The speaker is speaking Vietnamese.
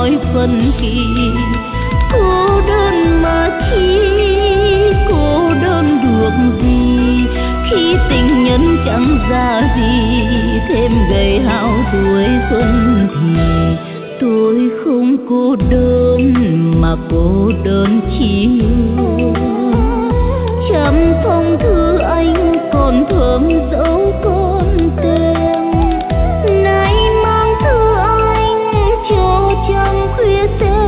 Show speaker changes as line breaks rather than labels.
nói phân kỳ. Cô đơn mà chi, cô đơn được gì khi tình nhân chẳng ra gì, thêm gầy hao tuổi xuân thì. Tôi không cô đơn mà cô đơn chỉ hương. Trăm phong thư anh còn thơm dấu con tem. Nay mang thư anh cho trăng khuya sẽ